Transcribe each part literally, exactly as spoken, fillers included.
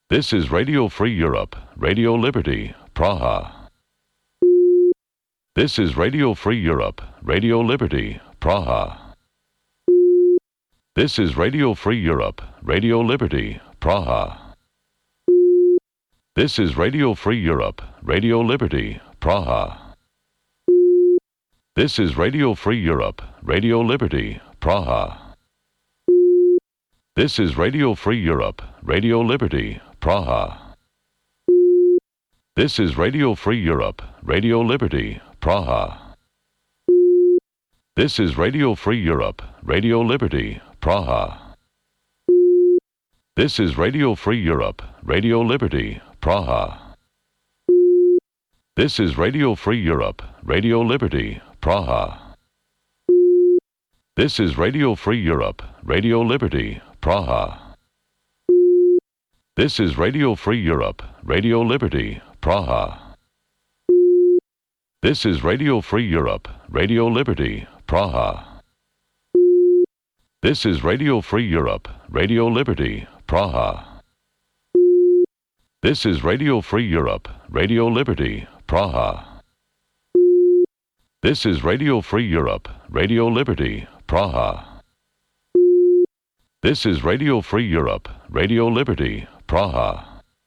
This is Radio Free Europe, Radio Liberty, Praha. This is Radio Free Europe, Radio Liberty, Praha. This is Radio Free Europe, Radio Liberty, Praha. This is Radio Free Europe, Radio Liberty, Praha. This is Radio Free Europe, Radio Liberty, Praha. This is Radio Free Europe, Radio Liberty, Praha. This is Radio Free Europe, Radio Liberty, Praha. This is Radio Free Europe, Radio Liberty, Praha. This is Radio Free Europe, Radio Liberty, Praha. This is Radio Free Europe, Radio Liberty, Praha. This is Radio Free Europe, Radio Liberty, Praha. This is Radio Free Europe, Radio Liberty, Praha. This is Radio Free Europe, Radio Liberty, Praha. This is Radio Free Europe, Radio Liberty, Praha. This is Radio Free Europe, Radio Liberty, Praha. This is Radio Free Europe, Radio Liberty, Praha. This is Radio Free Europe, Radio Liberty, Praha.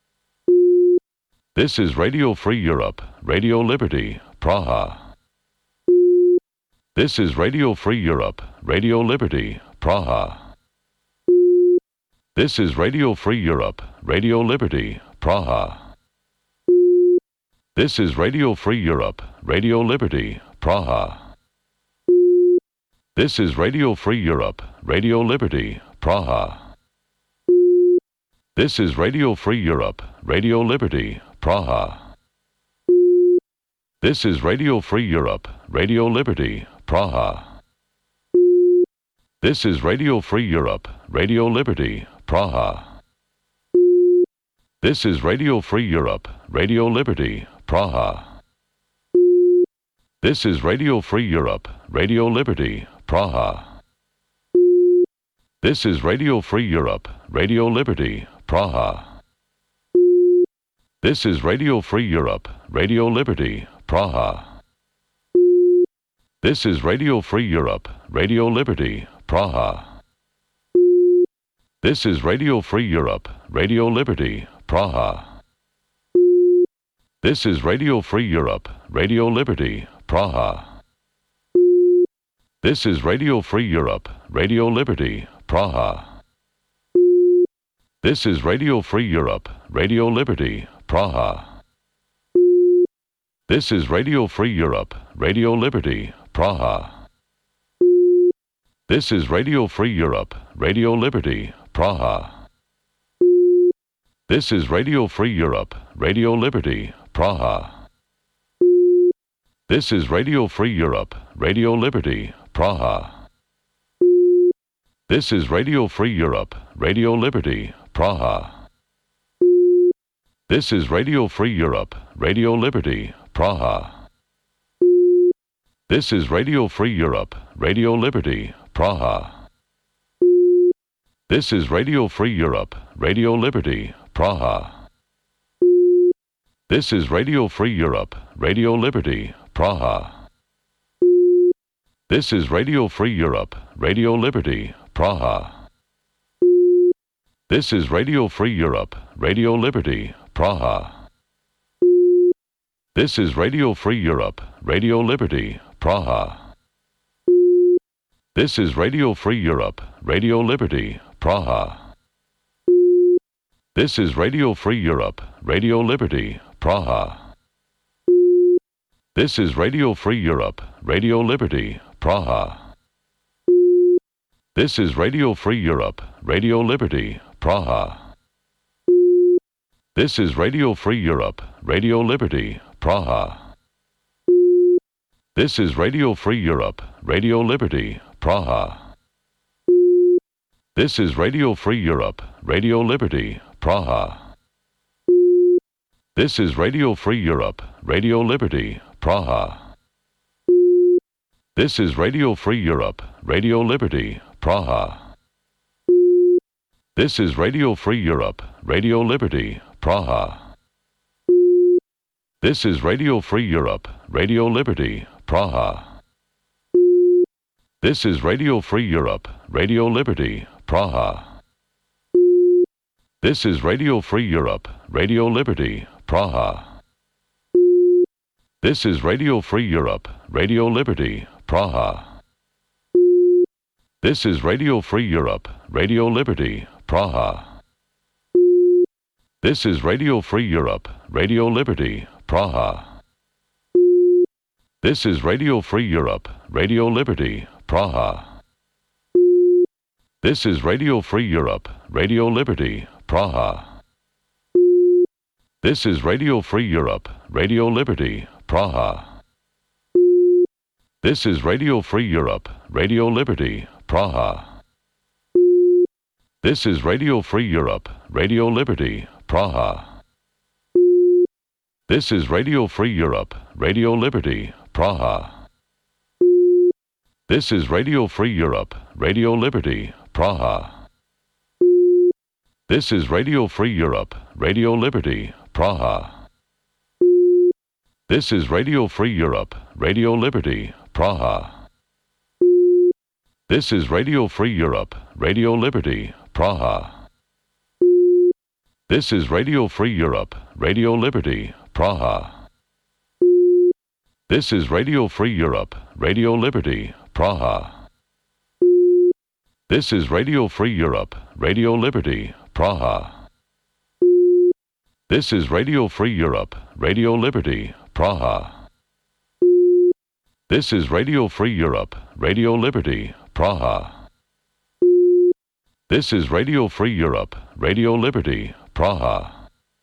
This is Radio Free Europe, Radio Liberty, Praha. This is Radio Free Europe, Radio Liberty, Praha. This is Radio Free Europe, Radio Liberty, Praha. This is Radio Free Europe, Radio Liberty, Praha. This is Radio Free Europe, Radio Liberty, Praha. This is Radio Free Europe, Radio Liberty, Praha. This is Radio Free Europe, Radio Liberty, Praha. This is Radio Free Europe, Radio Liberty, Praha. This is Radio Free Europe, Radio Liberty, Praha. This is Radio Free Europe, Radio Liberty, Praha. This is Radio Free Europe, Radio Liberty, Praha. This is Radio Free Europe, Radio Liberty, Praha. This is Radio Free Europe, Radio Liberty, Praha. This is Radio Free Europe, Radio Liberty, Praha. This is Radio Free Europe, Radio Liberty, Praha. This is Radio Free Europe, Radio Liberty, Praha. This is Radio Free Europe, Radio Liberty, Praha. This is Radio Free Europe, Radio Liberty, Praha. This is Radio Free Europe, Radio Liberty, Praha. This is Radio Free Europe, Radio Liberty, Praha. This is Radio Free Europe, Radio Liberty, Praha. This is Radio Free Europe, Radio Liberty, Praha. This is Radio Free Europe, Radio Liberty, Praha. This is Radio Free Europe, Radio Liberty, Praha. This is Radio Free Europe, Radio Liberty, Praha. This is Radio Free Europe, Radio Liberty, Praha. This is Radio Free Europe, Radio Liberty, Praha. This is Radio Free Europe, Radio Liberty, Praha. This is Radio Free Europe, Radio Liberty, Praha. This is Radio Free Europe, Radio Liberty, Praha. This is Radio Free Europe, Radio Liberty, Praha. This is Radio Free Europe, Radio Liberty, Praha. This is Radio Free Europe, Radio Liberty, Praha. This is Radio Free Europe, Radio Liberty, Praha. This is Radio Free Europe, Radio Liberty, Praha. This is Radio Free Europe, Radio Liberty, Praha. This is Radio Free Europe, Radio Liberty, Praha. This is Radio Free Europe, Radio Liberty, Praha. This is Radio Free Europe, Radio Liberty, Praha. This is Radio Free Europe, Radio Liberty, Praha. This is Radio Free Europe, Radio Liberty, Praha. This is Radio Free Europe, Radio Liberty, Praha. This is Radio Free Europe, Radio Liberty, Praha. This is Radio Free Europe, Radio Liberty, Praha. This is Radio Free Europe, Radio Liberty, Praha. This is Radio Free Europe, Radio Liberty, Praha. This is Radio Free Europe, Radio Liberty, Praha. This is Radio Free Europe, Radio Liberty, Praha. This is Radio Free Europe, Radio Liberty, Praha. This is Radio Free Europe, Radio Liberty, Praha. This is Radio Free Europe, Radio Liberty, Praha. This is Radio Free Europe, Radio Liberty, Praha. This is Radio Free Europe, Radio Liberty, Praha. This is Radio Free Europe, Radio Liberty, Praha. This is Radio Free Europe, Radio Liberty, Praha. This is Radio Free Europe, Radio Liberty, Praha. This is Radio Free Europe, Radio Liberty, Praha. This is Radio Free Europe, Radio Liberty, Praha. This is Radio Free Europe, Radio Liberty, Praha. This is Radio Free Europe, Radio Liberty, Praha. This is Radio Free Europe, Radio Liberty, Praha.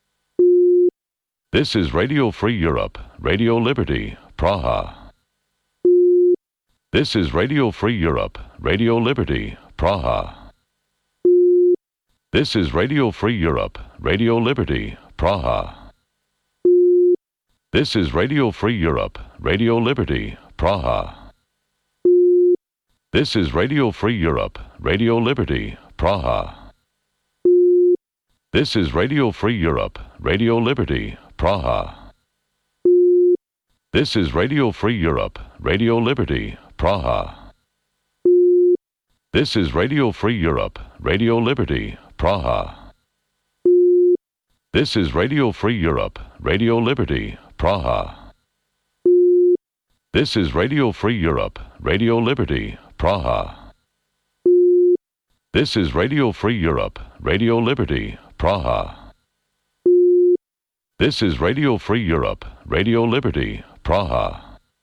This is Radio Free Europe, Radio Liberty, Praha. This is Radio Free Europe, Radio Liberty, Praha. This is Radio Free Europe, Radio Liberty, Praha. This is Radio Free Europe, Radio Liberty, Praha. This is Radio Free Europe, Radio Liberty, Praha. This is Radio Free Europe, Radio Liberty, Praha. This is Radio Free Europe, Radio Liberty, Praha. This is Radio Free Europe, Radio Liberty, Praha. This is Radio Free Europe, Radio Liberty, Praha. This is Radio Free Europe, Radio Liberty, Praha. This is Radio Free Europe, Radio Liberty, Praha. This is Radio Free Europe, Radio Liberty, Praha.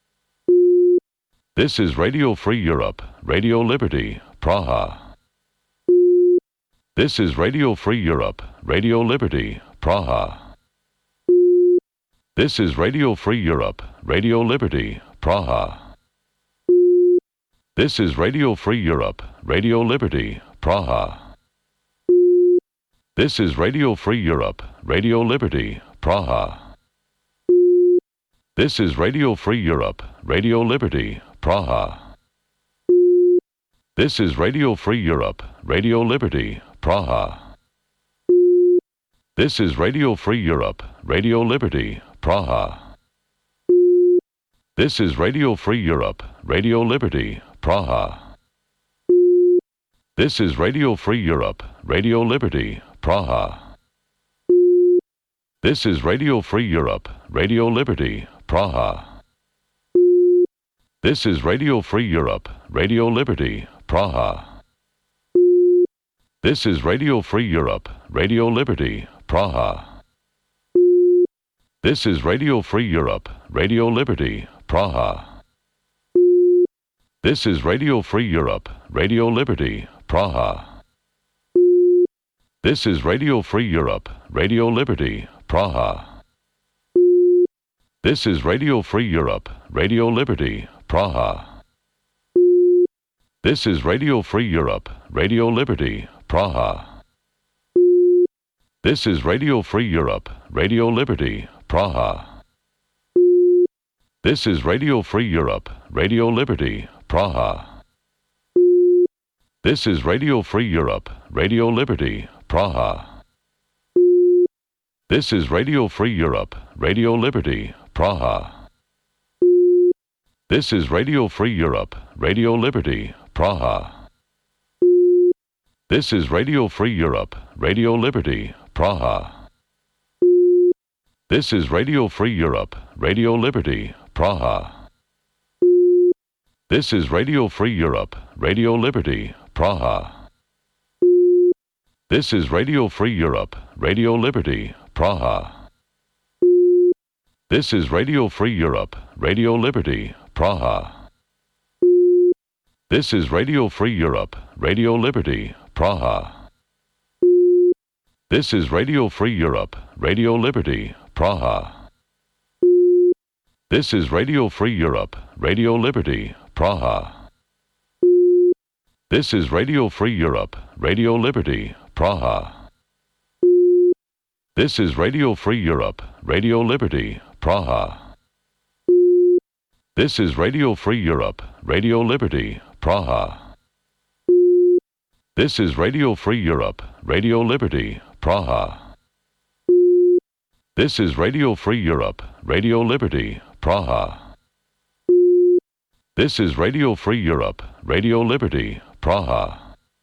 This is Radio Free Europe, Radio Liberty, Praha. This is Radio Free Europe, Radio Liberty, Praha. This is Radio Free Europe, Radio Liberty, Praha. This is Radio Free Europe, Radio Liberty, Praha. This is Radio Free Europe, Radio Liberty, Praha. This is Radio Free Europe, Radio Liberty, Praha. This is Radio Free Europe, Radio Liberty, Praha. This is Radio Free Europe, Radio Liberty, Praha. This is Radio Free Europe, Radio Liberty, Praha. This is Radio Free Europe, Radio Liberty, Praha. This is Radio Free Europe, Radio Liberty, Praha. This is Radio Free Europe, Radio Liberty, Praha. This is Radio Free Europe, Radio Liberty, Praha. This is Radio Free Europe, Radio Liberty, Praha. This is Radio Free Europe, Radio Liberty, Praha. This is Radio Free Europe, Radio Liberty, Praha. This is Radio Free Europe, Radio Liberty, Praha. This is Radio Free Europe, Radio Liberty, Praha. This is Radio Free Europe, Radio Liberty, Praha. This is Radio Free Europe, Radio Liberty, Praha. This is Radio Free Europe, Radio Liberty, Praha. This is Radio Free Europe, Radio Liberty, Praha. This is Radio Free Europe, Radio Liberty, Praha. This is Radio Free Europe, Radio Liberty, Praha. This is Radio Free Europe, Radio Liberty, Praha. This is Radio Free Europe, Radio Liberty, Praha. This is Radio Free Europe, Radio Liberty, Praha. This is Radio Free Europe, Radio Liberty, Praha. This is Radio Free Europe, Radio Liberty, Praha. This is Radio Free Europe, Radio Liberty, Praha. This is Radio Free Europe, Radio Liberty, Praha. This is Radio Free Europe, Radio Liberty, Praha. This is Radio Free Europe, Radio Liberty, Praha. This is Radio Free Europe, Radio Liberty, Praha. This is Radio Free Europe, Radio Liberty, Praha. This is Radio Free Europe, Radio Liberty, Praha. This is Radio Free Europe, Radio Liberty, Praha.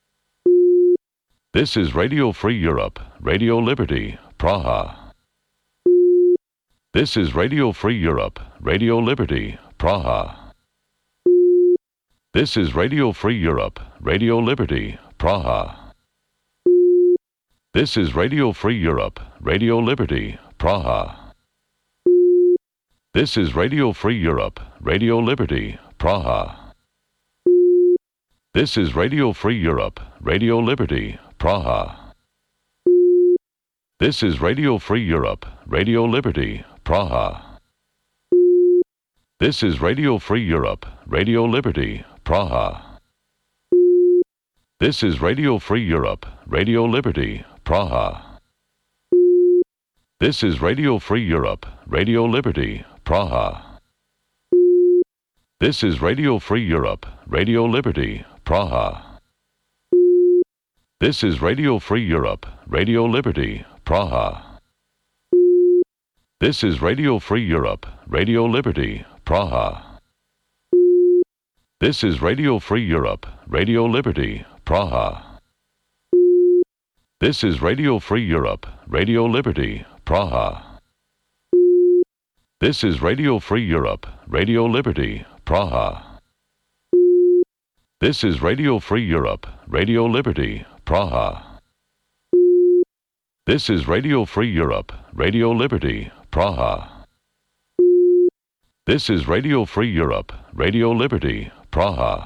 This is Radio Free Europe, Radio Liberty, Praha. This is Radio Free Europe, Radio Liberty, Praha. This is Radio Free Europe, Radio Liberty, Praha. This is Radio Free Europe, Radio Liberty, Praha. This is Radio Free Europe, Radio Liberty, Praha. This is Radio Free Europe, Radio Liberty, Praha. This is Radio Free Europe, Radio Liberty, Praha. This is Radio Free Europe, Radio Liberty, Praha. This is Radio Free Europe, Radio Liberty, Praha. This is Radio Free Europe, Radio Liberty, Praha. This is Radio Free Europe, Radio Liberty, Praha. This is Radio Free Europe, Radio Liberty, Praha. This is Radio Free Europe, Radio Liberty, Praha. This is Radio Free Europe, Radio Liberty, Praha. This is Radio Free Europe, Radio Liberty, Praha. This is Radio Free Europe, Radio Liberty, Praha. This is Radio Free Europe, Radio Liberty, Praha. This is Radio Free Europe, Radio Liberty, Praha. This is Radio Free Europe, Radio Liberty, Praha.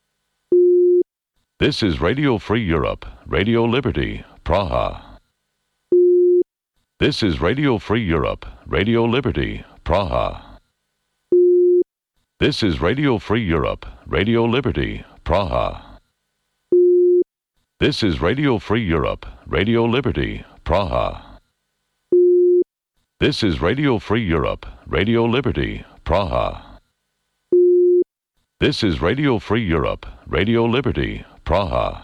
This is Radio Free Europe, Radio Liberty, Praha. This is Radio Free Europe, Radio Liberty, Praha. This is Radio Free Europe, Radio Liberty, Praha. This is Radio Free Europe, Radio Liberty, Praha. This is Radio Free Europe, Radio Liberty, Praha. This is Radio Free Europe, Radio Liberty, Praha.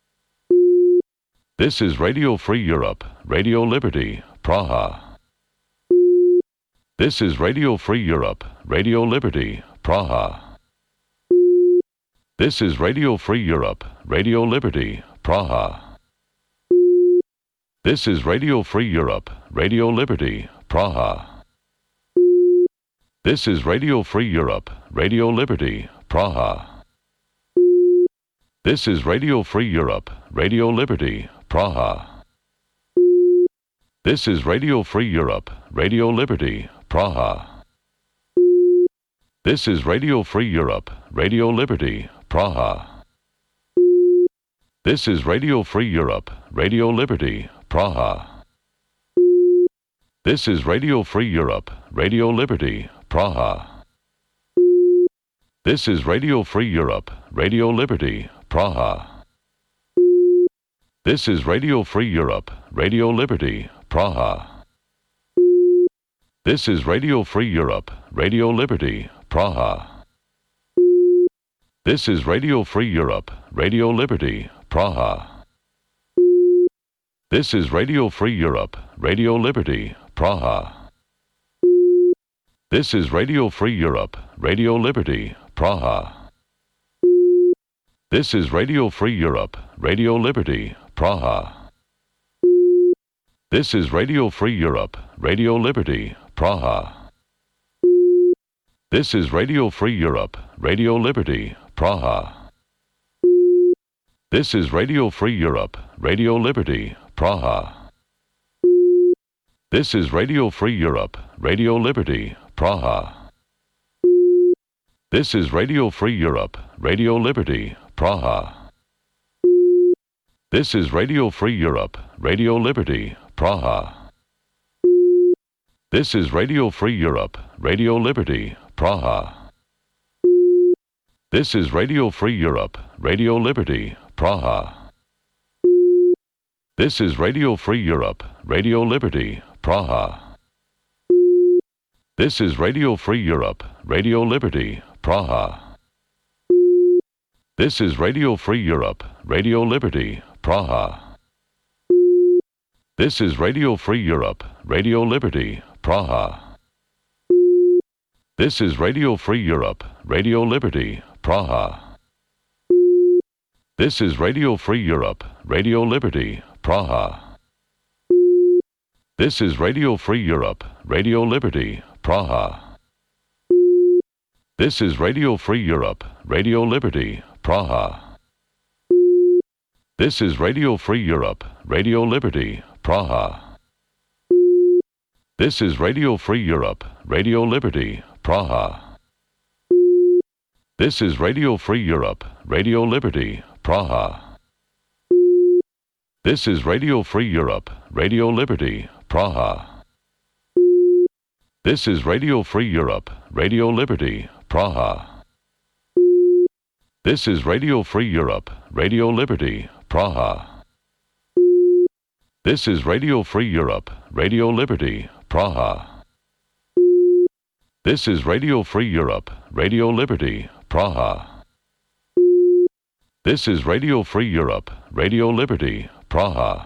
This is Radio Free Europe, Radio Liberty, Praha. This is Radio Free Europe, Radio Liberty, Praha. This is Radio Free Europe, Radio Liberty, Praha. This is Radio Free Europe, Radio Liberty, Praha. This is Radio Free Europe, Radio Liberty, Praha. This is Radio Free Europe, Radio Liberty, Praha. This is Radio Free Europe, Radio Liberty, Praha. This is Radio Free Europe, Radio Liberty, Praha. This is Radio Free Europe, Radio Liberty, Praha. This is Radio Free Europe, Radio Liberty, Praha. This is Radio Free Europe, Radio Liberty, Praha. This is Radio Free Europe, Radio Liberty, Praha. This is Radio Free Europe, Radio Liberty, Praha. This is Radio Free Europe, Radio Liberty, Praha. This is Radio Free Europe, Radio Liberty, Praha. This is Radio Free Europe, Radio Liberty, Praha. This is Radio Free Europe, Radio Liberty, Praha. This is Radio Free Europe, Radio Liberty, Praha. This is Radio Free Europe, Radio Liberty, Praha. This is Radio Free Europe, Radio Liberty, Praha. This is Radio Free Europe, Radio Liberty, Praha. This is Radio Free Europe, Radio Liberty, Praha. This is Radio Free Europe, Radio Liberty, Praha. This is Radio Free Europe, Radio Liberty, Praha. This is Radio Free Europe, Radio Liberty, Praha. This is Radio Free Europe, Radio Liberty, Praha. This is Radio Free Europe, Radio Liberty, Praha. This is Radio Free Europe, Radio Liberty, Praha. This is Radio Free Europe, Radio Liberty, Praha. This is Radio Free Europe, Radio Liberty, Praha. This is Radio Free Europe, Radio Liberty, Praha. This is Radio Free Europe, Radio Liberty, Praha. This is Radio Free Europe, Radio Liberty, Praha. This is Radio Free Europe, Radio Liberty, Praha. This is Radio Free Europe, Radio Liberty, Praha. This is Radio Free Europe, Radio Liberty, Praha. This is Radio Free Europe, Radio Liberty, Praha. This is Radio Free Europe, Radio Liberty, Praha. This is Radio Free Europe, Radio Liberty, Praha. This is Radio Free Europe, Radio Liberty, Praha. This is Radio Free Europe, Radio Liberty, Praha. This is Radio Free Europe, Radio Liberty, Praha.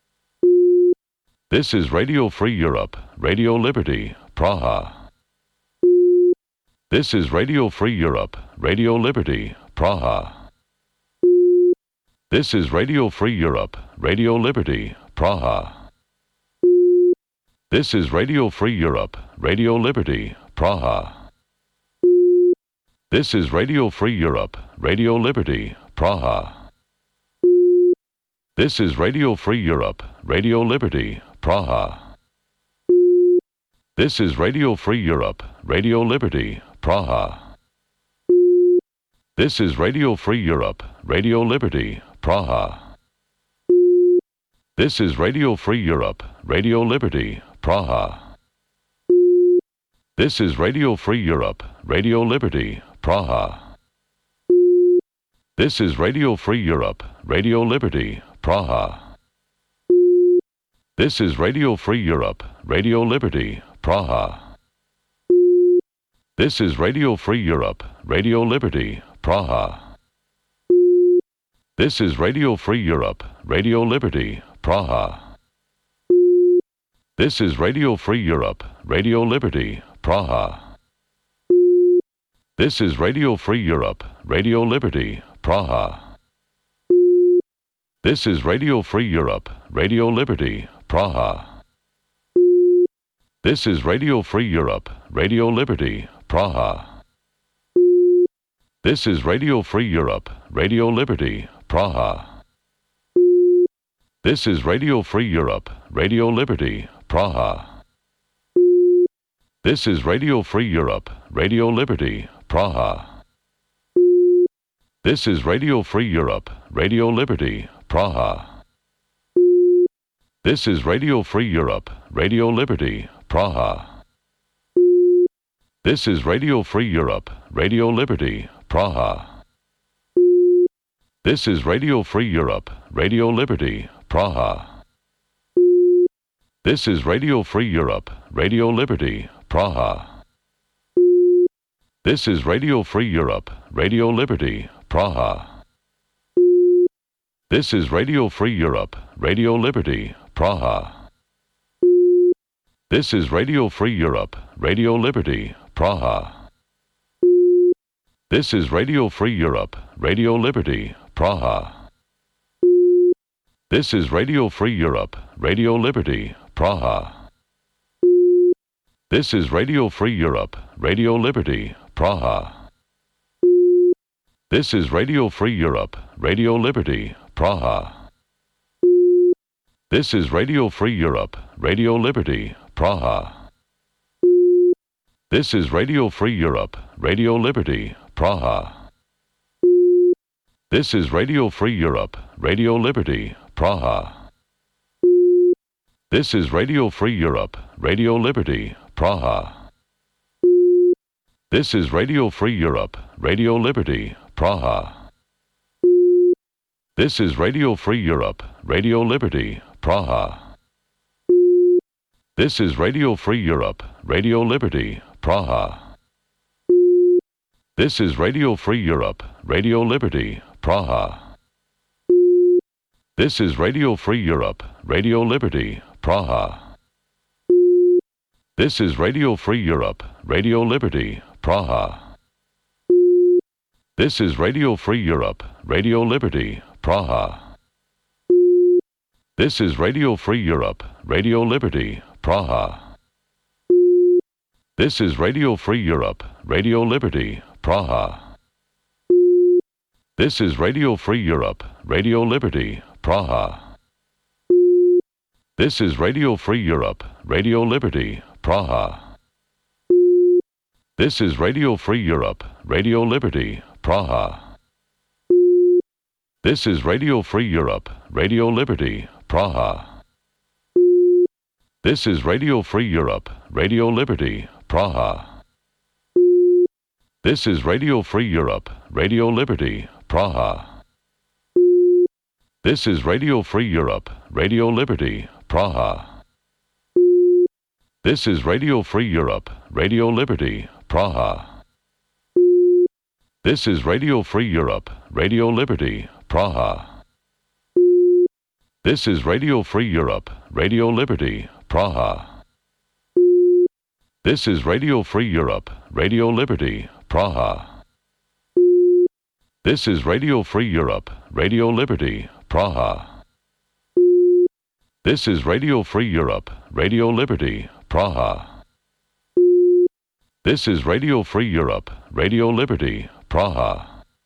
This is Radio Free Europe, Radio Liberty, Praha. This is Radio Free Europe, Radio Liberty, Praha. This is Radio Free Europe, Radio Liberty, Praha. This is Radio Free Europe, Radio Liberty, Praha. This is Radio Free Europe, Radio Liberty, Praha. This is Radio Free Europe, Radio Liberty, Praha. This is Radio Free Europe, Radio Liberty, Praha. This is Radio Free Europe, Radio Liberty, Praha. This is Radio Free Europe, Radio Liberty, Praha. This is Radio Free Europe, Radio Liberty, Praha. This is Radio Free Europe, Radio Liberty, Praha. This is Radio Free Europe, Radio Liberty, Praha. This is Radio Free Europe, Radio Liberty, Praha. This is Radio Free Europe, Radio Liberty, Praha. This is Radio Free Europe, Radio Liberty, Praha. This is Radio Free Europe, Radio Liberty, Praha. This is Radio Free Europe, Radio Liberty, Praha. This is Radio Free Europe, Radio Liberty, Praha. This is Radio Free Europe, Radio Liberty, Praha. This is Radio Free Europe, Radio Liberty, Praha. This is Radio Free Europe, Radio Liberty, Praha. This is Radio Free Europe, Radio Liberty, Praha. This is Radio Free Europe, Radio Liberty, Praha. This is Radio Free Europe, Radio Liberty, Praha. This is Radio Free Europe, Radio Liberty, Praha. This is Radio Free Europe, Radio Liberty, Praha. This is Radio Free Europe, Radio Liberty, Praha. This is Radio Free Europe, Radio Liberty, Praha. This is Radio Free Europe, Radio Liberty, Praha. This is Radio Free Europe, Radio Liberty, Praha. This is Radio Free Europe, Radio Liberty, Praha. This is Radio Free Europe, Radio Liberty, Praha. This is Radio Free Europe, Radio Liberty, Praha. This is Radio Free Europe, Radio Liberty, Praha. This is Radio Free Europe, Radio Liberty, Praha. This is Radio Free Europe, Radio Liberty, Praha. This is Radio Free Europe, Radio Liberty, Praha. This is Radio Free Europe, Radio Liberty, Praha. This is Radio Free Europe, Radio Liberty, Praha. This is Radio Free Europe, Radio Liberty, Praha. This is Radio Free Europe, Radio Liberty, Praha. This is Radio Free Europe, Radio Liberty, Praha. This is Radio Free Europe, Radio Liberty, Praha. This is Radio Free Europe, Radio Liberty, Praha. This is Radio Free Europe, Radio Liberty, Praha. This is Radio Free Europe, Radio Liberty, Praha. This is Radio Free Europe, Radio Liberty, Praha. This is Radio Free Europe, Radio Liberty, Praha. This is Radio Free Europe, Radio Liberty, Praha. This is Radio Free Europe, Radio Liberty, Praha. This is Radio Free Europe, Radio Liberty, Praha. This is Radio Free Europe, Radio Liberty, Praha. This is Radio Free Europe, Radio Liberty, Praha. This is Radio Free Europe, Radio Liberty, Praha. This is Radio Free Europe, Radio Liberty, Praha. This is Radio Free Europe, Radio Liberty, Praha. This is Radio Free Europe, Radio Liberty, Praha. This is Radio Free Europe, Radio Liberty, Praha. This is Radio Free Europe, Radio Liberty, Praha. This is Radio Free Europe, Radio Liberty, Praha.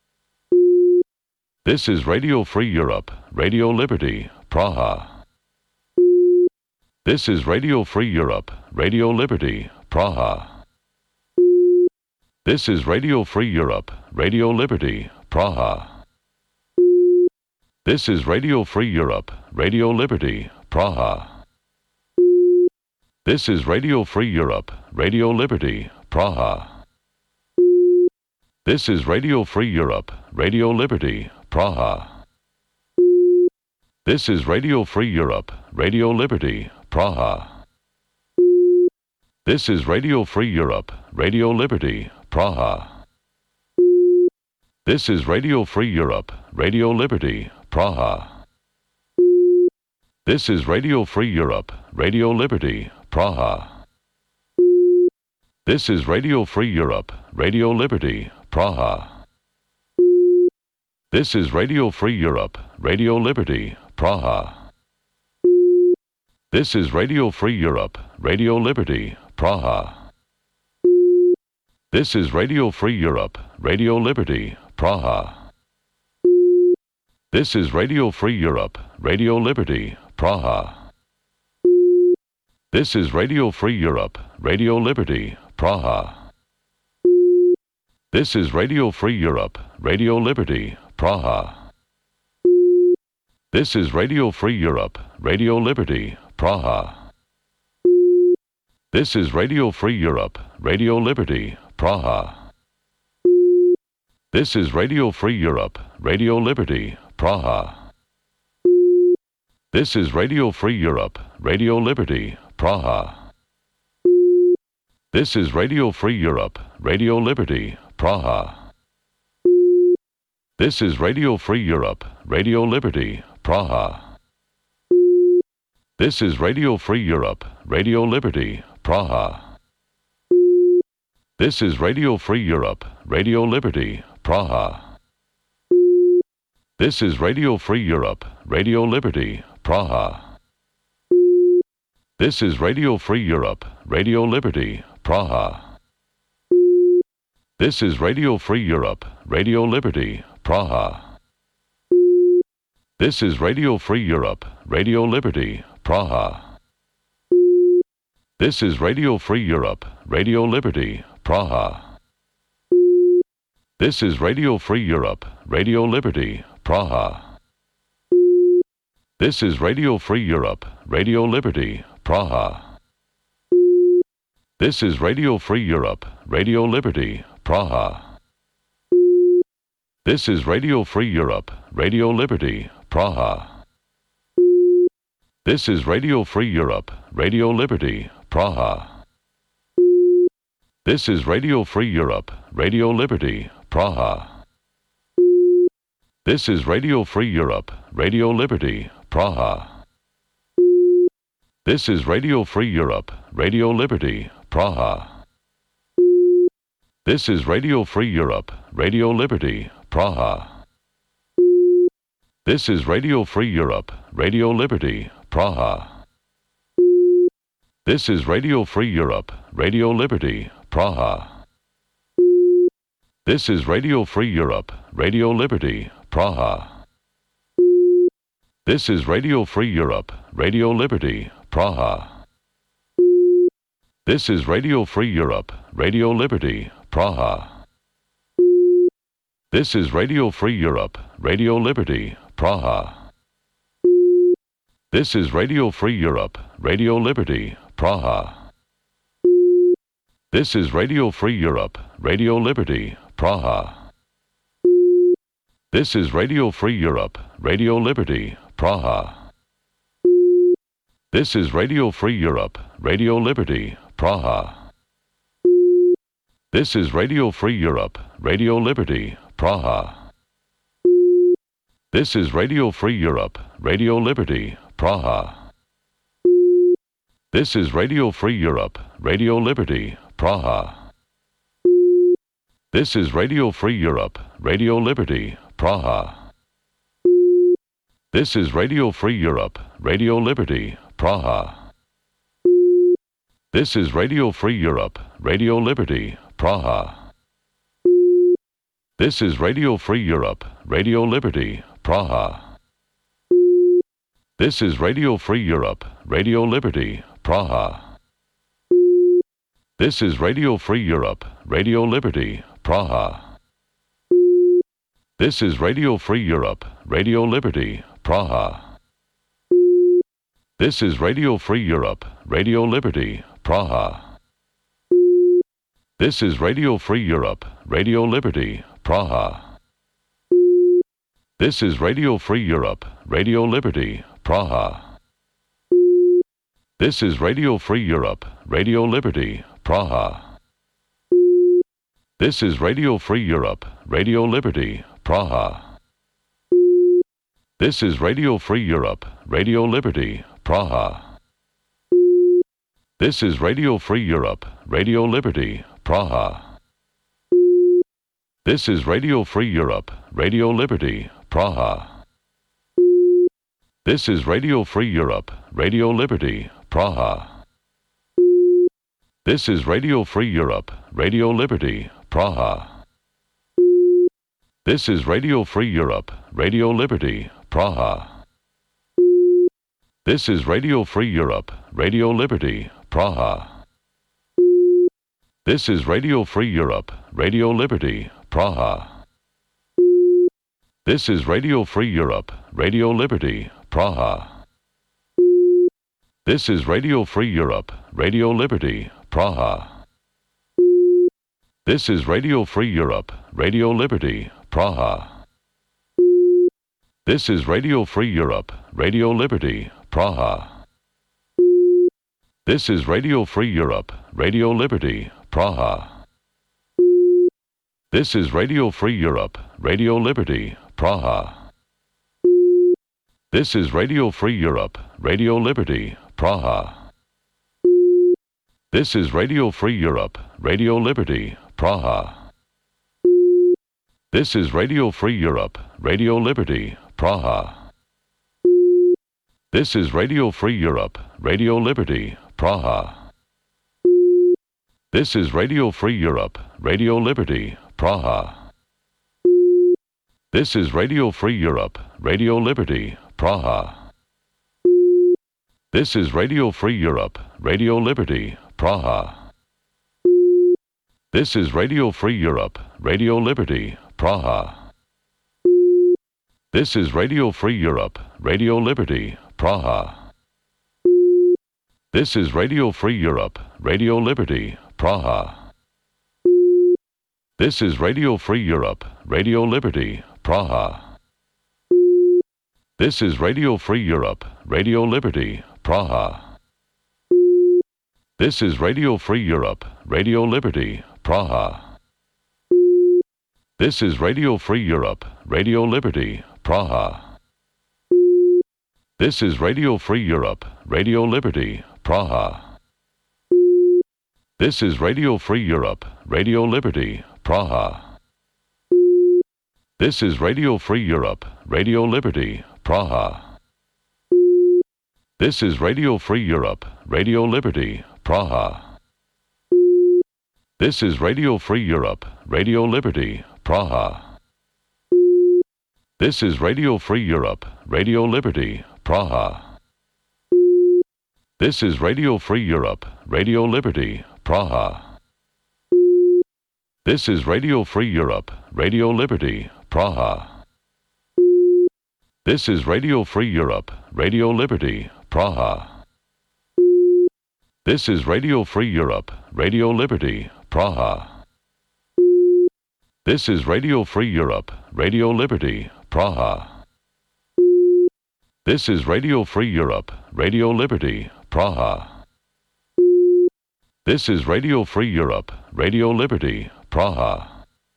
This is Radio Free Europe, Radio Liberty, Praha. This is Radio Free Europe, Radio Liberty, Praha. This is Radio Free Europe, Radio Liberty, Praha. This is Radio Free Europe, Radio Liberty, Praha. This is Radio Free Europe, Radio Liberty, Praha. This is Radio Free Europe, Radio Liberty, Praha. This is Radio Free Europe, Radio Liberty, Praha. This is Radio Free Europe, Radio Liberty, Praha. This is Radio Free Europe, Radio Liberty, Praha. This is Radio Free Europe, Radio Liberty, Praha. This is Radio Free Europe, Radio Liberty, Praha. This is Radio Free Europe, Radio Liberty, Praha. This is Radio Free Europe, Radio Liberty, Praha. This is Radio Free Europe, Radio Liberty, Praha. This is Radio Free Europe, Radio Liberty, Praha. This is Radio Free Europe, Radio Liberty, Praha. This is Radio Free Europe, Radio Liberty, Praha. This is Radio Free Europe, Radio Liberty, Praha. This is Radio Free Europe, Radio Liberty, Praha. This is Radio Free Europe, Radio Liberty, Praha. This is Radio Free Europe, Radio Liberty, Praha. This is Radio Free Europe, Radio Liberty, Praha. This is Radio Free Europe, Radio Liberty, Praha. This is Radio Free Europe, Radio Liberty, Praha. This is Radio Free Europe, Radio Liberty, Praha. This is Radio Free Europe, Radio Liberty, Praha. This is Radio Free Europe, Radio Liberty, Praha. This is Radio Free Europe, Radio Liberty, Praha. This is Radio Free Europe, Radio Liberty, Praha. This is Radio Free Europe, Radio Liberty, Praha. This is Radio Free Europe, Radio Liberty, Praha. This is Radio Free Europe, Radio Liberty, Praha. This is Radio Free Europe, Radio Liberty, Praha. This is Radio Free Europe, Radio Liberty, Praha. This is Radio Free Europe, Radio Liberty, Praha. This is Radio Free Europe, Radio Liberty, Praha. This is Radio Free Europe, Radio Liberty, Praha. This is Radio Free Europe, Radio Liberty, Praha. This is Radio Free Europe, Radio Liberty, Praha. This is Radio Free Europe, Radio Liberty, Praha. This is Radio Free Europe, Radio Liberty, Praha. This is Radio Free Europe, Radio Liberty, Praha. This is Radio Free Europe, Radio Liberty, Praha. This is Radio Free Europe, Radio Liberty, Praha. This is Radio Free Europe, Radio Liberty, Praha. This is Radio Free Europe, Radio Liberty, Praha. This is Radio Free Europe, Radio Liberty, Praha. This is Radio Free Europe, Radio Liberty, Praha. This is Radio Free Europe, Radio Liberty, Praha. This is Radio Free Europe, Radio Liberty, Praha. This is Radio Free Europe, Radio Liberty, Praha. This is Radio Free Europe, Radio Liberty, Praha. This is Radio Free Europe, Radio Liberty, Praha. This is Radio Free Europe, Radio Liberty, Praha. This is Radio Free Europe, Radio Liberty, Praha. This is Radio Free Europe, Radio Liberty, Praha. This is Radio Free Europe, Radio Liberty, Praha. This is Radio Free Europe, Radio Liberty, Praha. This is Radio Free Europe, Radio Liberty, Praha. This is Radio Free Europe, Radio Liberty, Praha. This is Radio Free Europe, Radio Liberty, Praha. This is Radio Free Europe, Radio Liberty, Praha. This is Radio Free Europe, Radio Liberty, Praha. This is Radio Free Europe, Radio Liberty, Praha. This is Radio Free Europe, Radio Liberty, Praha. This is Radio Free Europe, Radio Liberty, Praha. This is Radio Free Europe, Radio Liberty, Praha. This is Radio Free Europe, Radio Liberty, Praha. This is Radio Free Europe, Radio Liberty, Praha. This is Radio Free Europe, Radio Liberty, Praha. This is Radio Free Europe, Radio Liberty, Praha. This is Radio Free Europe, Radio Liberty, Praha. This is Radio Free Europe, Radio Liberty, Praha. This is Radio Free Europe, Radio Liberty, Praha. This is Radio Free Europe, Radio Liberty, Praha. This is Radio Free Europe, Radio Liberty, Praha. This is Radio Free Europe, Radio Liberty, Praha. This is Radio Free Europe, Radio Liberty, Praha. This is Radio Free Europe, Radio Liberty, Praha. This is Radio Free Europe, Radio Liberty, Praha. This is Radio Free Europe, Radio Liberty, Praha. This is Radio Free Europe, Radio Liberty, Praha. This is Radio Free Europe, Radio Liberty, Praha. This is Radio Free Europe, Radio Liberty, Praha. This is Radio Free Europe, Radio Liberty, Praha. This is Radio Free Europe, Radio Liberty, Praha. This is Radio Free Europe, Radio Liberty, Praha. This is Radio Free Europe, Radio Liberty, Praha. This is Radio Free Europe, Radio Liberty, Praha. This is Radio Free Europe, Radio Liberty, Praha. This is Radio Free Europe, Radio Liberty, Praha. This is Radio Free Europe, Radio Liberty, Praha. This is Radio Free Europe, Radio Liberty, Praha. This is Radio Free Europe, Radio Liberty, Praha. This is Radio Free Europe, Radio Liberty, Praha. This is Radio Free Europe, Radio Liberty, Praha. This is Radio Free Europe, Radio Liberty, Praha. This is Radio Free Europe, Radio Liberty, Praha. This is Radio Free Europe, Radio Liberty, Praha. This is Radio Free Europe, Radio Liberty, Praha. This is Radio Free Europe, Radio Liberty, Praha. This is Radio Free Europe, Radio Liberty, Praha. This is Radio Free Europe, Radio Liberty, Praha. This is Radio Free Europe, Radio Liberty, Praha. This is Radio Free Europe, Radio Liberty, Praha.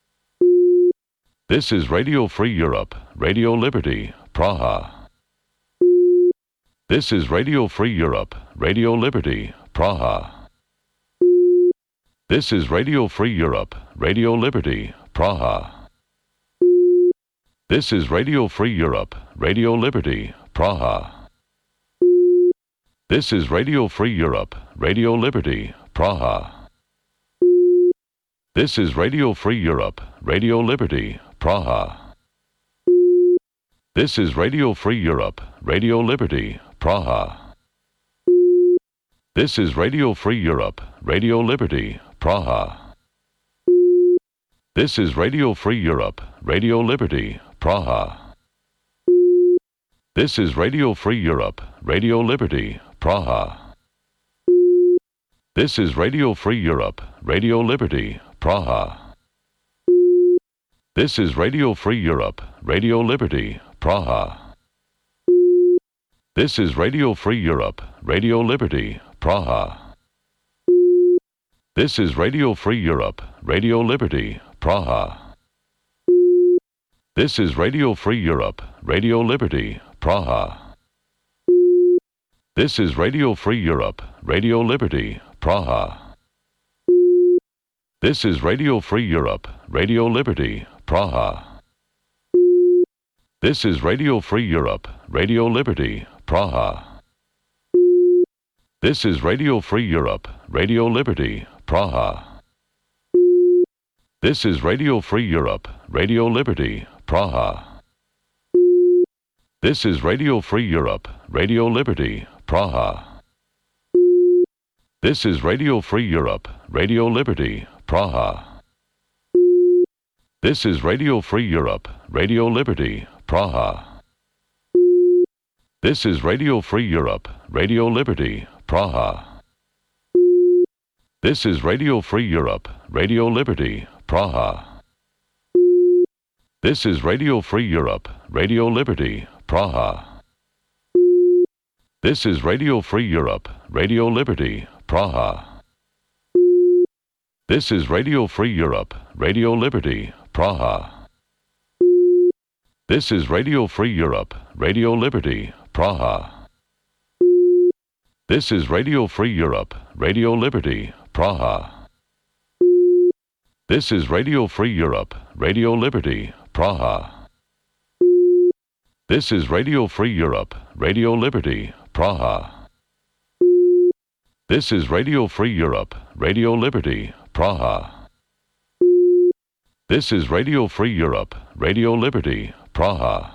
This is Radio Free Europe, Radio Liberty, Praha. This is Radio Free Europe, Radio Liberty, Praha. This is Radio Free Europe, Radio Liberty, Praha. This is Radio Free Europe, Radio Liberty, Praha. This is Radio Free Europe, Radio Liberty, Praha. This is Radio Free Europe, Radio Liberty, Praha. This is Radio Free Europe, Radio Liberty, Praha. This is Radio Free Europe, Radio Liberty, Praha. This is Radio Free Europe, Radio Liberty, Praha. This is Radio Free Europe, Radio Liberty, Praha. This is Radio Free Europe, Radio Liberty, Praha. This is Radio Free Europe, Radio Liberty, Praha. This is Radio Free Europe, Radio Liberty, Praha. This is Radio Free Europe, Radio Liberty, Praha. This is Radio Free Europe, Radio Liberty, Praha. This is Radio Free Europe, Radio Liberty, Praha. This is Radio Free Europe, Radio Liberty, Praha. This is Radio Free Europe, Radio Liberty, Praha. This is Radio Free Europe, Radio Liberty, Praha. This is Radio Free Europe, Radio Liberty, Praha. This is Radio Free Europe, Radio Liberty, Praha. This is Radio Free Europe, Radio Liberty, Praha. This is Radio Free Europe, Radio Liberty, Praha. This is Radio Free Europe, Radio Liberty, Praha. This is Radio Free Europe, Radio Liberty, Praha. This is Radio Free Europe, Radio Liberty, Praha. This is Radio Free Europe, Radio Liberty, Praha. This is Radio Free Europe, Radio Liberty, Praha. This is Radio Free Europe, Radio Liberty, Praha. This is Radio Free Europe, Radio Liberty, Praha. This is Radio Free Europe, Radio Liberty, Praha. This is Radio Free Europe, Radio Liberty, Praha. This is Radio Free Europe, Radio Liberty, Praha. This is Radio Free Europe, Radio Liberty, Praha.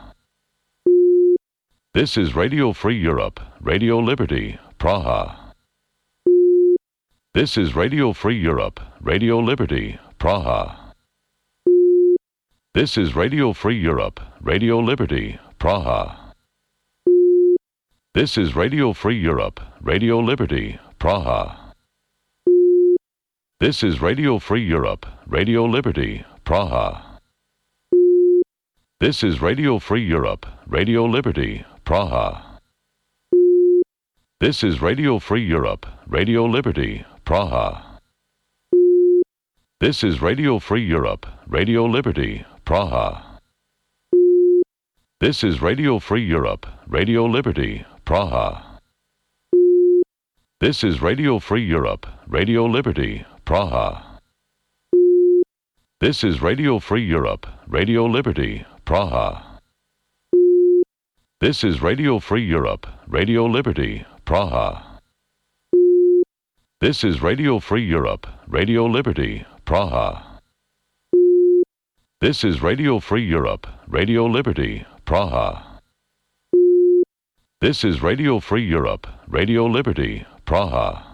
This is Radio Free Europe, Radio Liberty, Praha. This is Radio Free Europe, Radio Liberty, Praha. This is Radio Free Europe, Radio Liberty, Praha. This is Radio Free Europe, Radio Liberty, Praha. This is Radio Free Europe, Radio Liberty, Praha. This is Radio Free Europe, Radio Liberty, Praha. This is Radio Free Europe, Radio Liberty, Praha. This is Radio Free Europe, Radio Liberty, Praha. This is Radio Free Europe, Radio Liberty, Praha. This is Radio Free Europe, Radio Liberty, Praha. This is Radio Free Europe, Radio Liberty, Praha. This is Radio Free Europe, Radio Liberty, Praha. This is Radio Free Europe, Radio Liberty, Praha. This is Radio Free Europe, Radio Liberty, Praha. This is Radio Free Europe, Radio Liberty, Praha.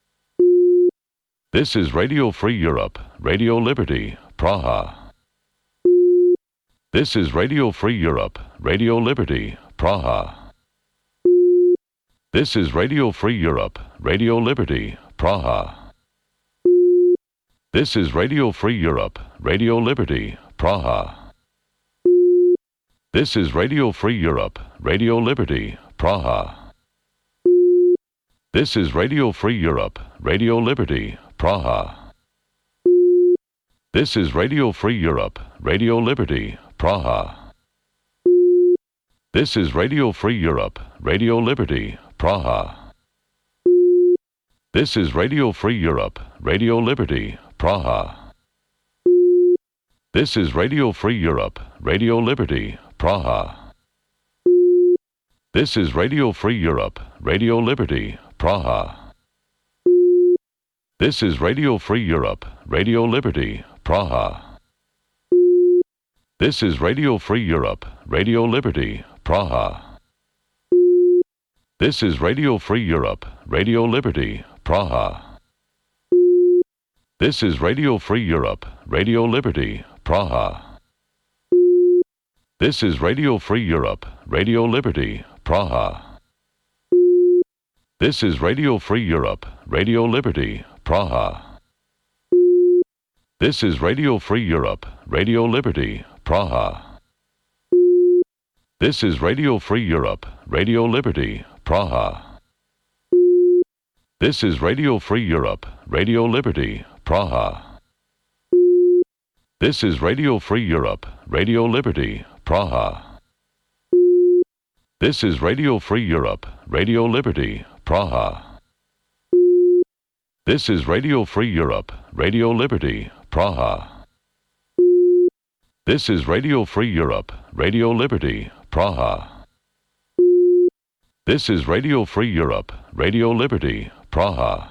This is Radio Free Europe, Radio Liberty, Praha. This is Radio Free Europe, Radio Liberty, Praha. This is Radio Free Europe, Radio Liberty, Praha. This is Radio Free Europe, Radio Liberty, Praha. This is Radio Free Europe, Radio Liberty, Praha. This is Radio Free Europe, Radio Liberty, Praha. This is Radio Free Europe, Radio Liberty, Praha. This is Radio Free Europe, Radio Liberty, Praha. This is Radio Free Europe, Radio Liberty, Praha. This is Radio Free Europe, Radio Liberty, Praha. This is Radio Free Europe, Radio Liberty, Praha. This is Radio Free Europe, Radio Liberty, Praha. This is Radio Free Europe, Radio Liberty, Praha. This is Radio Free Europe, Radio Liberty, Praha. This is Radio Free Europe, Radio Liberty, Praha. This is Radio Free Europe, Radio Liberty, Praha. This is Radio Free Europe, Radio Liberty, Praha. This is Radio Free Europe, Radio Liberty, Praha. This is Radio Free Europe, Radio Liberty, Praha. This is Radio Free Europe, Radio Liberty, Praha. This is Radio Free Europe, Radio Liberty, Praha. This is Radio Free Europe, Radio Liberty, Praha. This is Radio Free Europe, Radio Liberty, Praha. This is Radio Free Europe, Radio Liberty, Praha. This is Radio Free Europe, Radio Liberty, Praha.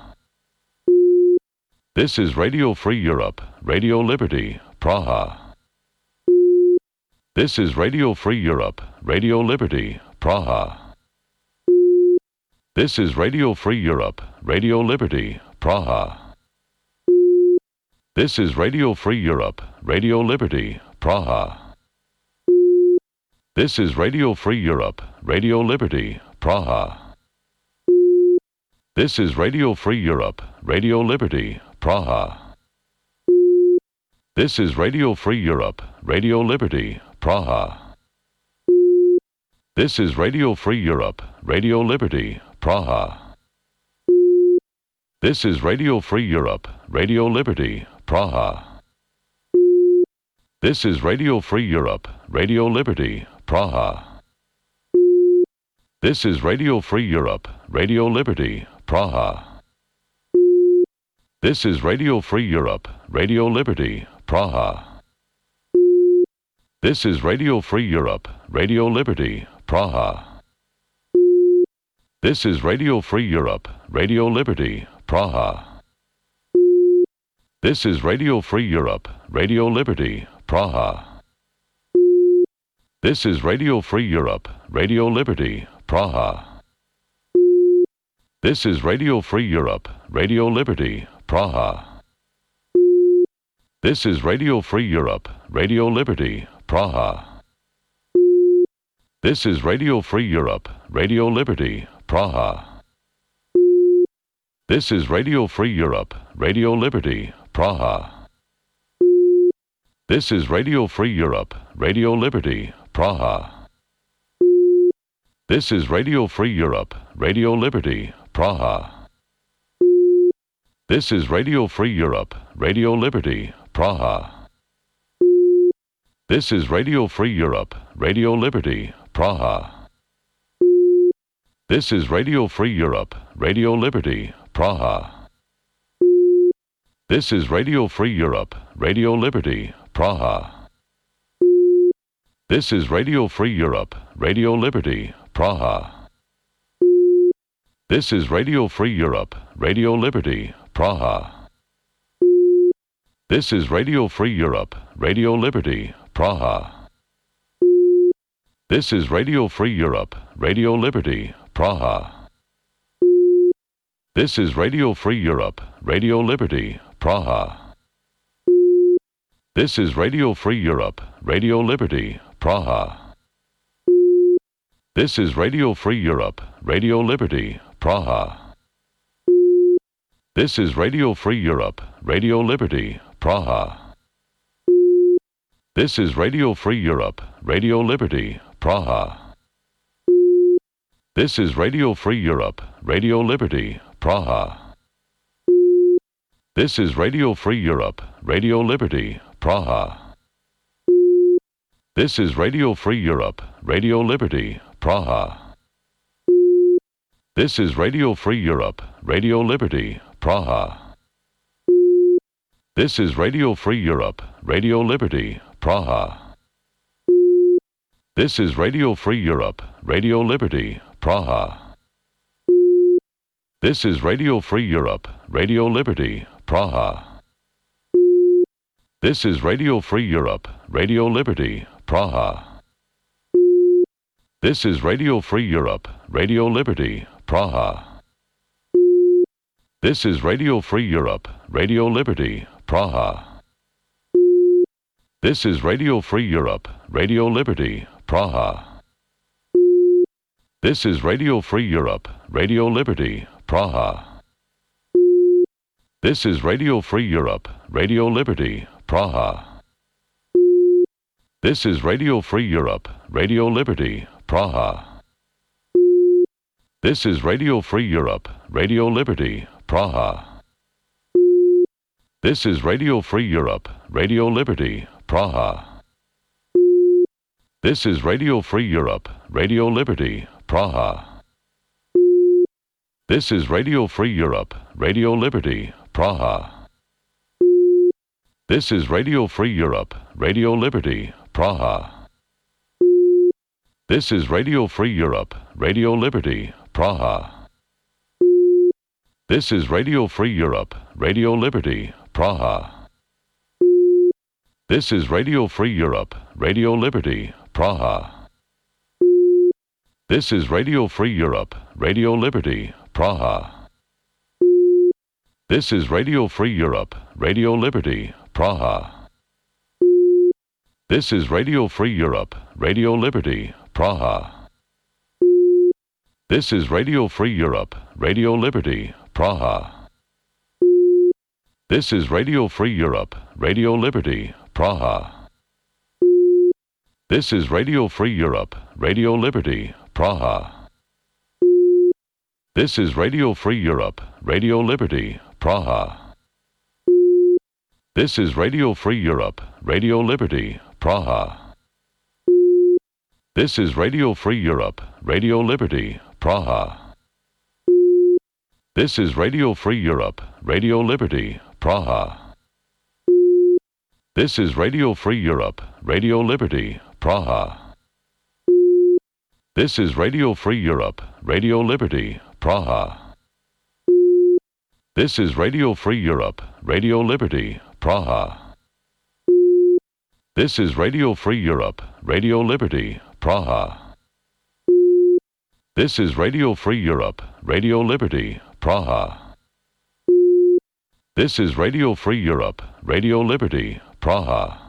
This is Radio Free Europe, Radio Liberty, Praha. This is Radio Free Europe, Radio Liberty, Praha. This is Radio Free Europe, Radio Liberty, Praha. This is Radio Free Europe, Radio Liberty, Praha. This is Radio Free Europe, Radio Liberty, Praha. This is Radio Free Europe, Radio Liberty, Praha. This is Radio Free Europe, Radio Liberty, Praha. This is Radio Free Europe, Radio Liberty, Praha. This is Radio Free Europe, Radio Liberty, Praha. This is Radio Free Europe, Radio Liberty, Praha. This is Radio Free Europe, Radio Liberty, Praha. This is Radio Free Europe, Radio Liberty, Praha. This is Radio Free Europe, Radio Liberty, Praha. This is Radio Free Europe, Radio Liberty, Praha. This is Radio Free Europe, Radio Liberty, Praha. This is Radio Free Europe, Radio Liberty, Praha. This is Radio Free Europe, Radio Liberty, Praha. This is Radio Free Europe, Radio Liberty, Praha. This is Radio Free Europe, Radio Liberty, Praha. This is Radio Free Europe, Radio Liberty, Praha. This is Radio Free Europe, Radio Liberty, Praha. This is Radio Free Europe, Radio Liberty, Praha. This is Radio Free Europe, Radio Liberty, Praha. This is Radio Free Europe, Radio Liberty, Praha. This is Radio Free Europe, Radio Liberty, Praha. This is Radio Free Europe, Radio Liberty, Praha. This is Radio Free Europe, Radio Liberty, Praha. This is Radio Free Europe, Radio Liberty, Praha. This is Radio Free Europe, Radio Liberty, Praha. This is Radio Free Europe, Radio Liberty, Praha. This is Radio Free Europe, Radio Liberty, Praha. This is Radio Free Europe, Radio Liberty, Praha. This is Radio Free Europe, Radio Liberty, Praha. This is Radio Free Europe, Radio Liberty, Praha. This is Radio Free Europe, Radio Liberty, Praha. This is Radio Free Europe, Radio Liberty, Praha. This is Radio Free Europe, Radio Liberty, Praha. This is Radio Free Europe, Radio Liberty, Praha. This is Radio Free Europe, Radio Liberty, Praha. This is Radio Free Europe, Radio Liberty, Praha. This is Radio Free Europe, Radio Liberty, Praha. This is Radio Free Europe, Radio Liberty, Praha. This is Radio Free Europe, Radio Liberty, Praha. This is Radio Free Europe, Radio Liberty, Praha. This is Radio Free Europe, Radio Liberty, Praha. This is Radio Free Europe, Radio Liberty, Praha. This is Radio Free Europe, Radio Liberty, Praha. This is Radio Free Europe, Radio Liberty, Praha. This is Radio Free Europe, Radio Liberty, Praha. This is Radio Free Europe, Radio Liberty, Praha. This is Radio Free Europe, Radio Liberty, Praha. This is Radio Free Europe, Radio Liberty, Praha. This is Radio Free Europe, Radio Liberty, Praha. This is Radio Free Europe, Radio Liberty, Praha. This is Radio Free Europe, Radio Liberty, Praha. This is Radio Free Europe, Radio Liberty, Praha. This is Radio Free Europe, Radio Liberty, Praha. This is Radio Free Europe, Radio Liberty, Praha. This is Radio Free Europe, Radio Liberty, Praha. This is Radio Free Europe, Radio Liberty, Praha. This is Radio Free Europe, Radio Liberty, Praha. This is Radio Free Europe, Radio Liberty, Praha. This is Radio Free Europe, Radio Liberty, Praha. This is Radio Free Europe, Radio Liberty, Praha. This is Radio Free Europe, Radio Liberty, Praha. This is Radio Free Europe, Radio Liberty, Praha. This is Radio Free Europe, Radio Liberty, Praha. This is Radio Free Europe, Radio Liberty, Praha. This is Radio Free Europe, Radio Liberty, Praha. This is Radio Free Europe, Radio Liberty, Praha. This is Radio Free Europe, Radio Liberty, Praha. This is Radio Free Europe, Radio Liberty, Praha. This is Radio Free Europe, Radio Liberty, Praha.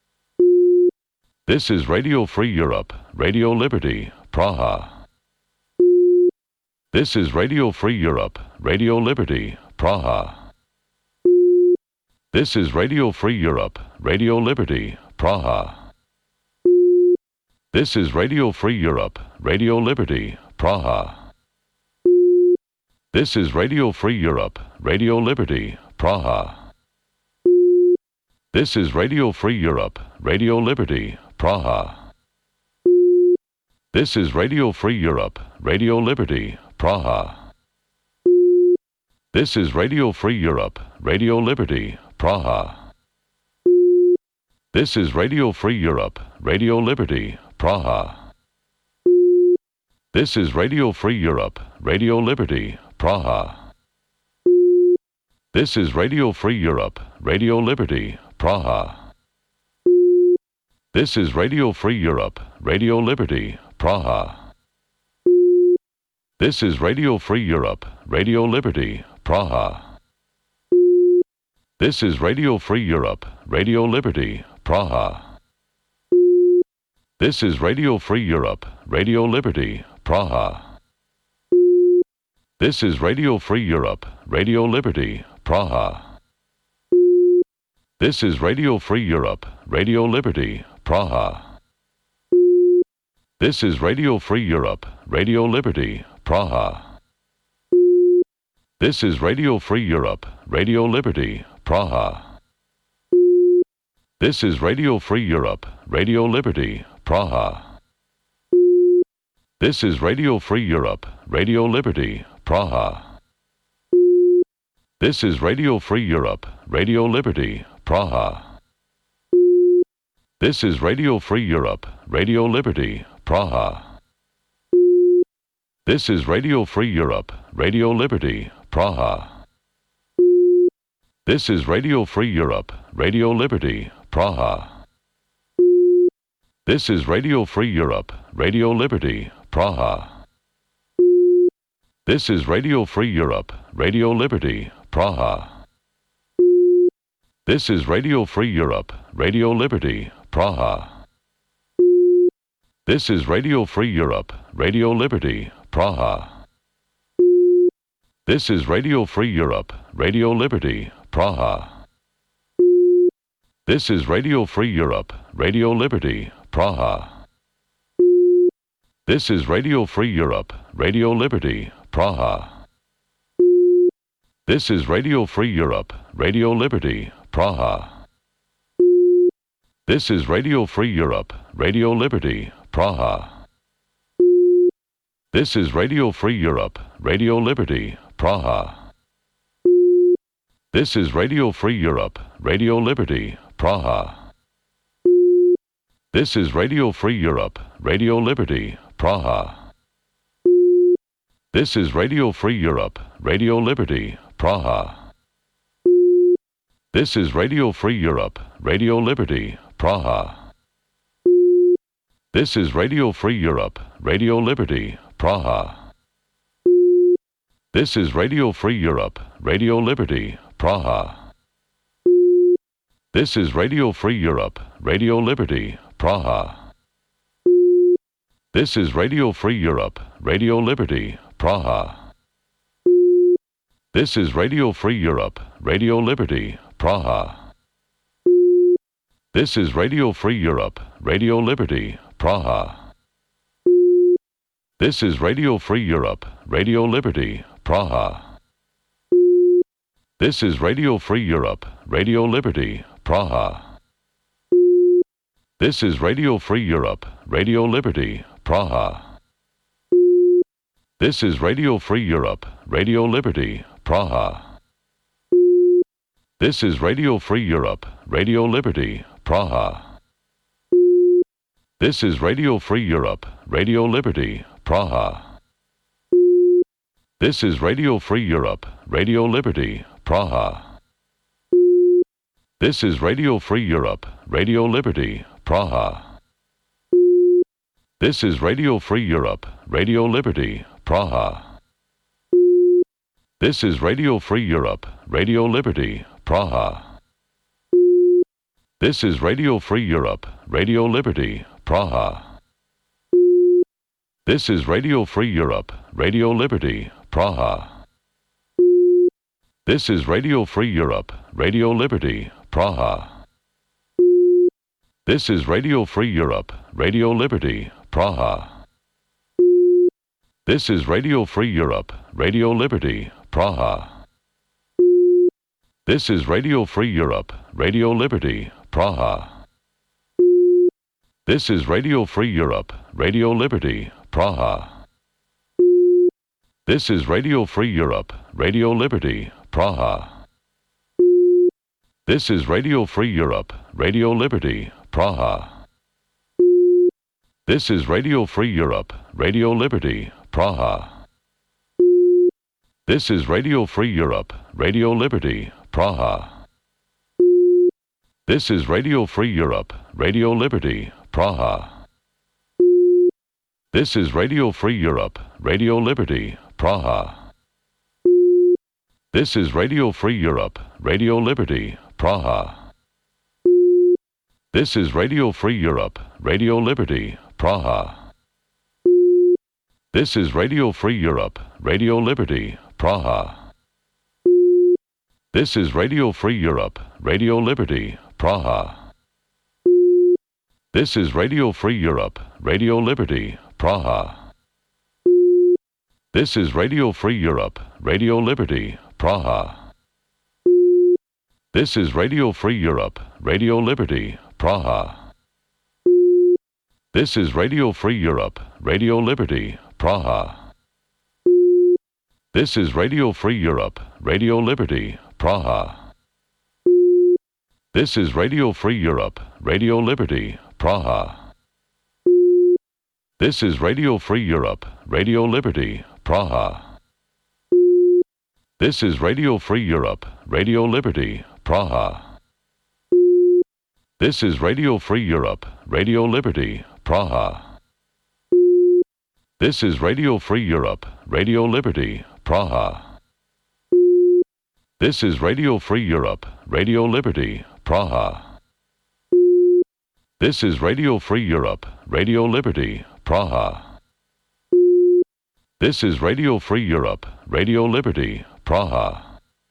This is Radio Free Europe, Radio Liberty, Praha. This is Radio Free Europe, Radio Liberty, Praha. This is Radio Free Europe, Radio Liberty, Praha. This is Radio Free Europe, Radio Liberty, Praha. This is Radio Free Europe, Radio Liberty, Praha. This is Radio Free Europe, Radio Liberty, Praha. This is Radio Free Europe, Radio Liberty, Praha. This is Radio Free Europe, Radio Liberty, Praha. This is Radio Free Europe, Radio Liberty, Praha. This is Radio Free Europe, Radio Liberty, Praha. This is Radio Free Europe, Radio Liberty, Praha. This is Radio Free Europe, Radio Liberty, Praha. This is Radio Free Europe, Radio Liberty, Praha. This is Radio Free Europe, Radio Liberty, Praha. This is Radio Free Europe, Radio Liberty, Praha. This is Radio Free Europe, Radio Liberty, Praha. This is Radio Free Europe, Radio Liberty, Praha. This is Radio Free Europe, Radio Liberty, Praha. This is Radio Free Europe, Radio Liberty, Praha. This is Radio Free Europe, Radio Liberty, Praha. This is Radio Free Europe, Radio Liberty, Praha. This is Radio Free Europe, Radio Liberty, Praha. This is Radio Free Europe, Radio Liberty, Praha. This is Radio Free Europe, Radio Liberty, Praha. This is Radio Free Europe, Radio Liberty, Praha. This is Radio Free Europe, Radio Liberty, Praha. This is Radio Free Europe, Radio Liberty, Praha. This is Radio Free Europe, Radio Liberty, Praha. This is Radio Free Europe, Radio Liberty, Praha. This is Radio Free Europe, Radio Liberty, Praha. This is Radio Free Europe, Radio Liberty, Praha. This is Radio Free Europe, Radio Liberty, Praha. This is Radio Free Europe, Radio Liberty, Praha. This is Radio Free Europe, Radio Liberty, Praha. This is Radio Free Europe, Radio Liberty, Praha. This is Radio Free Europe, Radio Liberty, Praha. This is Radio Free Europe, Radio Liberty, Praha. This is Radio Free Europe, Radio Liberty, Praha. This is Radio Free Europe, Radio Liberty, Praha. This is Radio Free Europe, Radio Liberty, Praha. This is Radio Free Europe, Radio Liberty, Praha. This is Radio Free Europe, Radio Liberty, Praha. This is Radio Free Europe, Radio Liberty, Praha. This is Radio Free Europe, Radio Liberty, Praha. This is Radio Free Europe, Radio Liberty, Praha. This is Radio Free Europe, Radio Liberty, Praha. This is Radio Free Europe, Radio Liberty, Praha. This is Radio Free Europe, Radio Liberty, Praha. This is Radio Free Europe, Radio Liberty, Praha. This is Radio Free Europe, Radio Liberty, Praha. This is Radio Free Europe, Radio Liberty, Praha. This is Radio Free Europe, Radio Liberty, Praha. This is Radio Free Europe, Radio Liberty, Praha. This is Radio Free Europe, Radio Liberty, Praha. This is Radio Free Europe, Radio Liberty, Praha. This is Radio Free Europe, Radio Liberty, Praha. This is Radio Free Europe, Radio Liberty, Praha. This is Radio Free Europe, Radio Liberty, Praha. This is Radio Free Europe, Radio Liberty, Praha. This is Radio Free Europe, Radio Liberty, Praha. This is Radio Free Europe, Radio Liberty, Praha. This is Radio Free Europe, Radio Liberty, Praha. This is Radio Free Europe, Radio Liberty, Praha. This is Radio Free Europe, Radio Liberty, Praha. This is Radio Free Europe, Radio Liberty, Praha. This is Radio Free Europe, Radio Liberty, Praha. This is Radio Free Europe, Radio Liberty, Praha. This is Radio Free Europe, Radio Liberty, Praha. This is Radio Free Europe, Radio Liberty, Praha. This is Radio Free Europe, Radio Liberty, Praha. This is Radio Free Europe, Radio Liberty, Praha. This is Radio Free Europe, Radio Liberty, Praha. This is Radio Free Europe, Radio Liberty, Praha. This is Radio Free Europe, Radio Liberty, Praha. This is Radio Free Europe, Radio Liberty, Praha. This is Radio Free Europe, Radio Liberty, Praha. This is Radio Free Europe, Radio Liberty, Praha. This is Radio Free Europe, Radio Liberty, Praha. This is Radio Free Europe, Radio Liberty, Praha. This is Radio Free Europe, Radio Liberty, Praha. This is Radio Free Europe, Radio Liberty, Praha. This is Radio Free Europe, Radio Liberty, Praha. This is Radio Free Europe, Radio Liberty, Praha. This is Radio Free Europe, Radio Liberty, Praha. This is Radio Free Europe, Radio Liberty, Praha.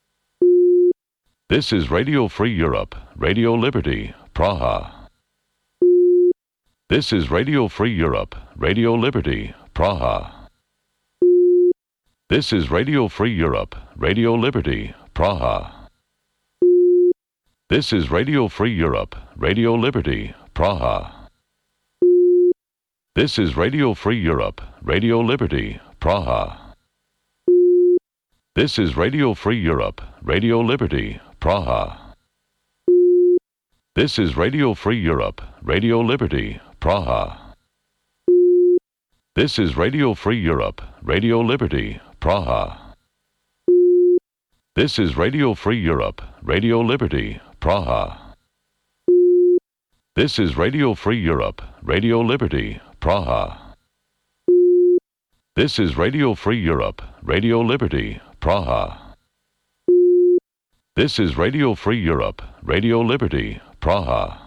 This is Radio Free Europe, Radio Liberty, Praha. This is Radio Free Europe, Radio Liberty, Praha. This is Radio Free Europe, Radio Liberty, Praha. This is Radio Free Europe, Radio Liberty, Praha. This is Radio Free Europe, Radio Liberty, Praha. This is Radio Free Europe, Radio Liberty, Praha. This is Radio Free Europe, Radio Liberty, Praha. This is Radio Free Europe, Radio Liberty, Praha. This is Radio Free Europe, Radio Liberty, Praha. This is Radio Free Europe, Radio Liberty, Praha. This is Radio Free Europe, Radio Liberty, Praha. This is Radio Free Europe, Radio Liberty, Praha.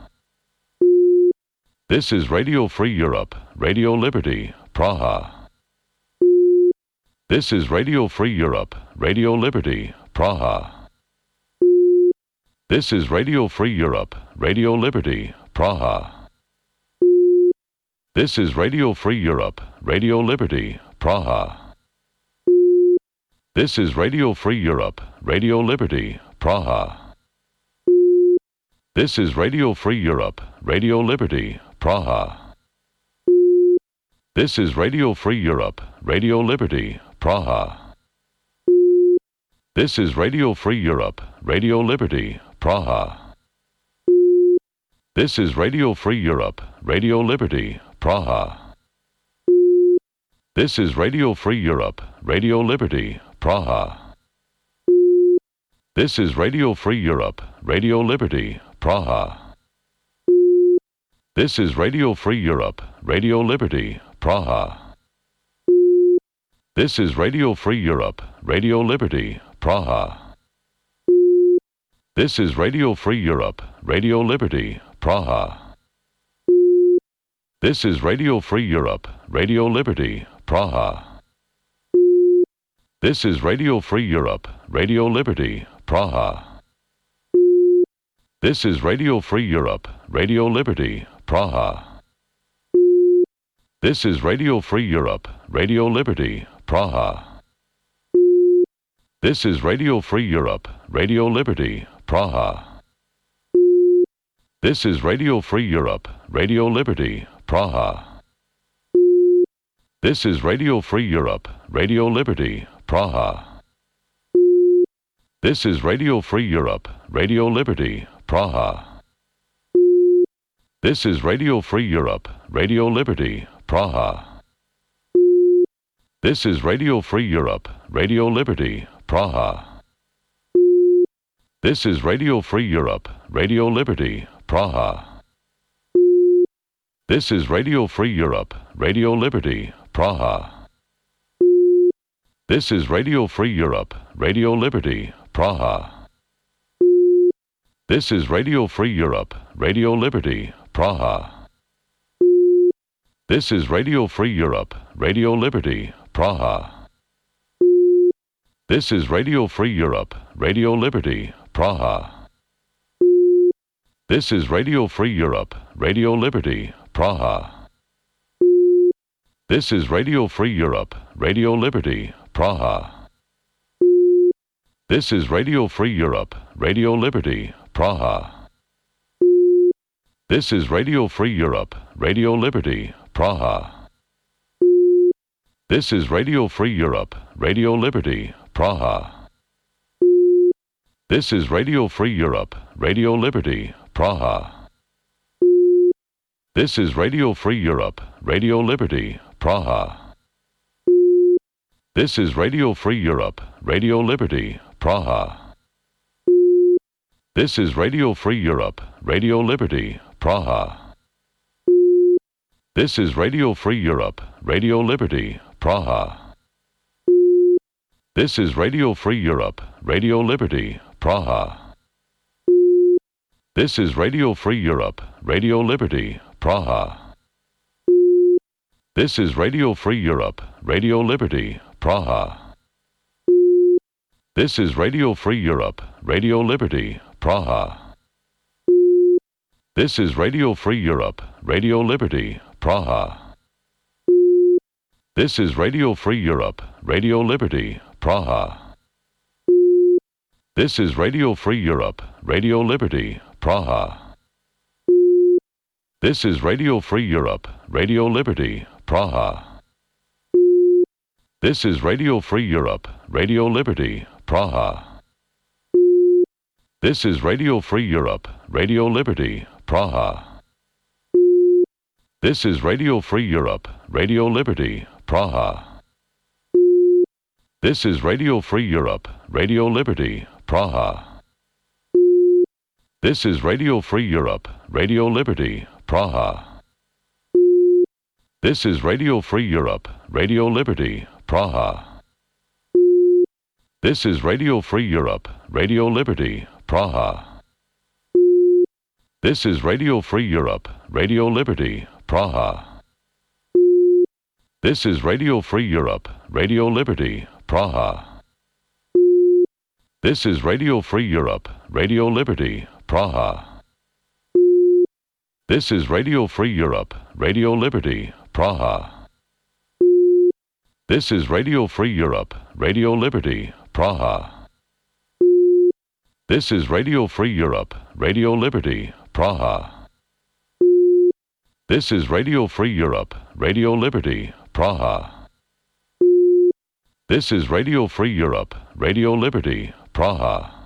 This is Radio Free Europe, Radio Liberty, Praha. This is Radio Free Europe, Radio Liberty, Praha. This is Radio Free Europe, Radio Liberty, Praha. This is Radio Free Europe, Radio Liberty, Praha. This is Radio Free Europe, Radio Liberty, Praha. This is Radio Free Europe, Radio Liberty, Praha. This is Radio Free Europe, Radio Liberty, Praha. This is Radio Free Europe, Radio Liberty, Praha. This is Radio Free Europe, Radio Liberty, Praha. This is Radio Free Europe, Radio Liberty, Praha. This is Radio Free Europe, Radio Liberty, Praha. This is Radio Free Europe, Radio Liberty, Praha. This is Radio Free Europe, Radio Liberty, Praha. This is Radio Free Europe, Radio Liberty, Praha. This is Radio Free Europe, Radio Liberty, Praha. This is Radio Free Europe, Radio Liberty, Praha. This is Radio Free Europe, Radio Liberty, Praha. This is Radio Free Europe, Radio Liberty, Praha. This is Radio Free Europe, Radio Liberty, Praha. This is Radio Free Europe, Radio Liberty, Praha. This is Radio Free Europe, Radio Liberty, Praha. This is Radio Free Europe, Radio Liberty, Praha. This is Radio Free Europe, Radio Liberty, Praha. This is Radio Free Europe, Radio Liberty, Praha. This is Radio Free Europe, Radio Liberty, Praha. This is Radio Free Europe, Radio Liberty, Praha. This is Radio Free Europe, Radio Liberty, Praha. This is Radio Free Europe, Radio Liberty, Praha. This is Radio Free Europe, Radio Liberty, Praha. This is Radio Free Europe, Radio Liberty, Praha. This is Radio Free Europe, Radio Liberty, Praha. This is Radio Free Europe, Radio Liberty, Praha. This is Radio Free Europe, Radio Liberty, Praha. This is Radio Free Europe, Radio Liberty, Praha. This is Radio Free Europe, Radio Liberty, Praha. This is Radio Free Europe, Radio Liberty, Praha. This is Radio Free Europe, Radio Liberty, Praha. This is Radio Free Europe, Radio Liberty, Praha. This is Radio Free Europe, Radio Liberty, Praha. This is Radio Free Europe, Radio Liberty, Praha. This is Radio Free Europe, Radio Liberty, Praha. This is Radio Free Europe, Radio Liberty, Praha. This is Radio Free Europe, Radio Liberty, Praha. This is Radio Free Europe, Radio Liberty, Praha. This is Radio Free Europe, Radio Liberty, Praha. This is Radio Free Europe, Radio Liberty, Praha. This is Radio Free Europe, Radio Liberty, Praha. This is Radio Free Europe, Radio Liberty, Praha. This is Radio Free Europe, Radio Liberty, Praha. This is Radio Free Europe, Radio Liberty, Praha. This is Radio Free Europe, Radio Liberty, Praha. This is Radio Free Europe, Radio Liberty, Praha. This is Radio Free Europe, Radio Liberty, Praha. This is Radio Free Europe, Radio Liberty, Praha. This is Radio Free Europe, Radio Liberty, Praha. This is Radio Free Europe, Radio Liberty, Praha. This is Radio Free Europe, Radio Liberty, Praha. This is Radio Free Europe, Radio Liberty, Praha. This is Radio Free Europe, Radio Liberty, Praha. This is Radio Free Europe, Radio Liberty, Praha. This is Radio Free Europe, Radio Liberty, Praha. This is Radio Free Europe, Radio Liberty, Praha. This is Radio Free Europe, Radio Liberty, Praha.